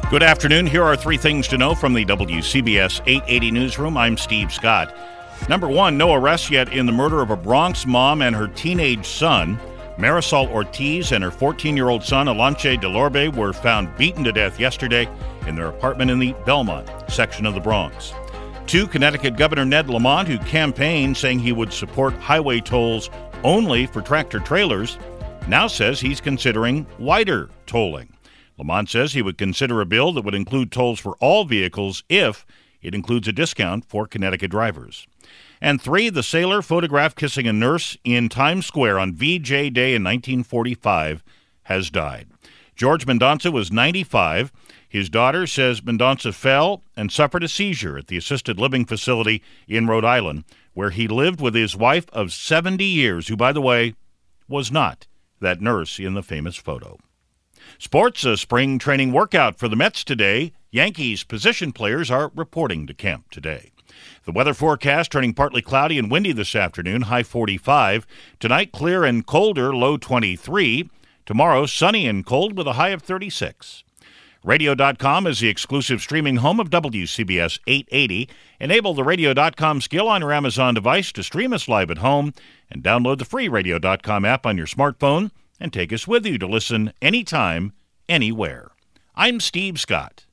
Good afternoon. Here are three things to know from the WCBS 880 newsroom. I'm Steve Scott. Number one, no arrests yet in the murder of a Bronx mom and her teenage son. Marisol Ortiz and her 14-year-old son, Alanche Delorbe, were found beaten to death yesterday in their apartment in the Belmont section of the Bronx. Two, Connecticut Governor Ned Lamont, who campaigned saying he would support highway tolls only for tractor-trailers, now says he's considering wider tolling. Lamont says he would consider a bill that would include tolls for all vehicles if it includes a discount for Connecticut drivers. And three, the sailor photographed kissing a nurse in Times Square on VJ Day in 1945 has died. George Mendonça was 95. His daughter says Mendonça fell and suffered a seizure at the assisted living facility in Rhode Island, where he lived with his wife of 70 years, who, by the way, was not that nurse in the famous photo. Sports, a spring training workout for the Mets today. Yankees position players are reporting to camp today. The weather forecast turning partly cloudy and windy this afternoon, high 45. Tonight, clear and colder, low 23. Tomorrow, sunny and cold with a high of 36. Radio.com is the exclusive streaming home of WCBS 880. Enable the Radio.com skill on your Amazon device to stream us live at home and download the free Radio.com app on your smartphone and take us with you to listen anytime, anywhere. I'm Steve Scott.